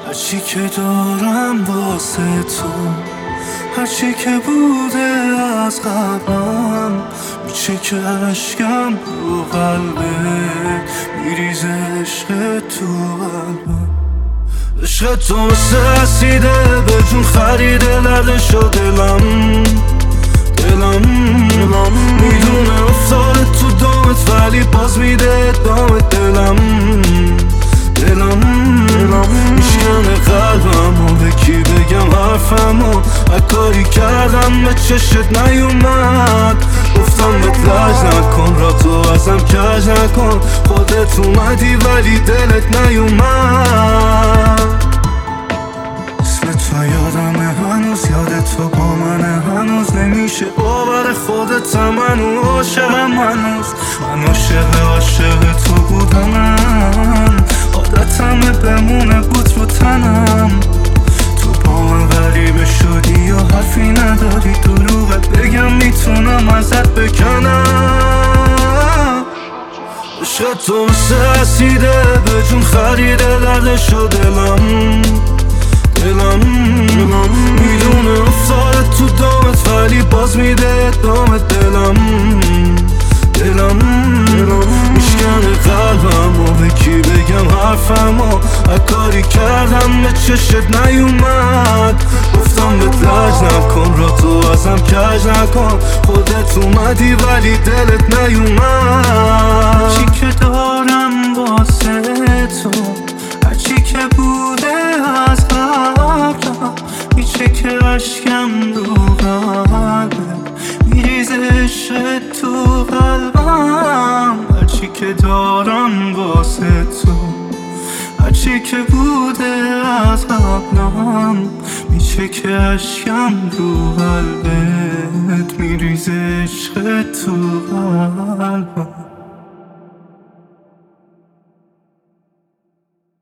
هرچی که دارم واسه تو، هرچی که بوده از قبلم، میشه که عشقم رو قلبت میریزه. عشق تو قلبم، عشق تو مثل رسیده به جون خریده لرده شد دلم. میدونه افتاده تو دامت ولی باز میده دامت. دلم میشکنه قلبم و به کی بگم حرفم و کاری کردم به چشت نیومد. گفتم بهت لج نکن، را تو ازم کج نکن. خودت اومدی ولی دلت نیومد. اسم تو یادمه هنوز، یاد تو با منه هنوز. نمیشه باور خودتم، منو عاشقم هنوز. من عاشق تو بودم، عادتمه بمونه بود رو تنم. تو با من غریبه شدی یا حرفی نداری، دروغت بگم میتونم ازت بکنم. عشق تو مثل رسیده به جون خریده لرده شد دلم. میدونه افتاده تو دامت ولی باز میده دامت. دلم میشکنه قلبم و به کی بگم حرفم و کاری کردم به چشت نیومد. گفتم بهت لج نکن، را تو ازم کج نکن. خودت اومدی ولی دلت نیومد. هرچی که دارم واسه تو، هرچی که بوده از قبلم، میشه که عشقم رو قلبت میریزه. عشق تو قلبم، هرچی که دارم واسه تو، هرچی که بوده از قبلم، میشه که عشقم رو قلبت میریزه. عشق تو قلبم.